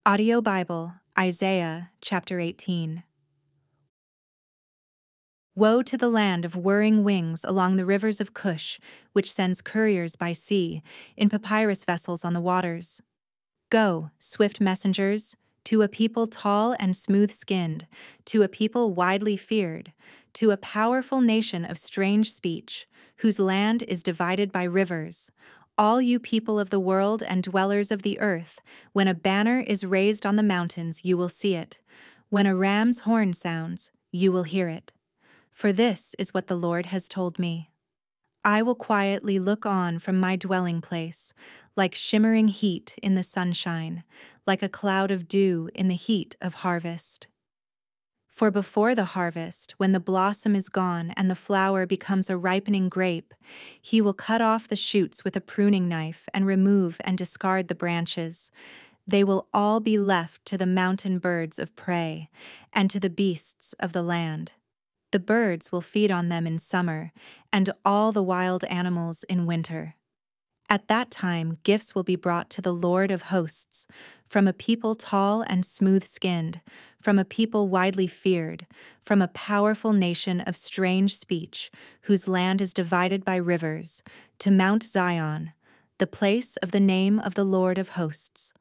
Audio Bible, Isaiah chapter 18. Woe to the land of whirring wings along the rivers of Cush, which sends couriers by sea, in papyrus vessels on the waters. Go, swift messengers, to a people tall and smooth-skinned, to a people widely feared, to a powerful nation of strange speech, whose land is divided by rivers. All you people of the world and dwellers of the earth, when a banner is raised on the mountains, you will see it. When a ram's horn sounds, you will hear it. For this is what the Lord has told me. I will quietly look on from my dwelling place, like shimmering heat in the sunshine, like a cloud of dew in the heat of harvest. For before the harvest, when the blossom is gone and the flower becomes a ripening grape, he will cut off the shoots with a pruning knife and remove and discard the branches. They will all be left to the mountain birds of prey and to the beasts of the land. The birds will feed on them in summer, and all the wild animals in winter. At that time, gifts will be brought to the Lord of hosts, from a people tall and smooth-skinned, from a people widely feared, from a powerful nation of strange speech, whose land is divided by rivers, to Mount Zion, the place of the name of the Lord of hosts,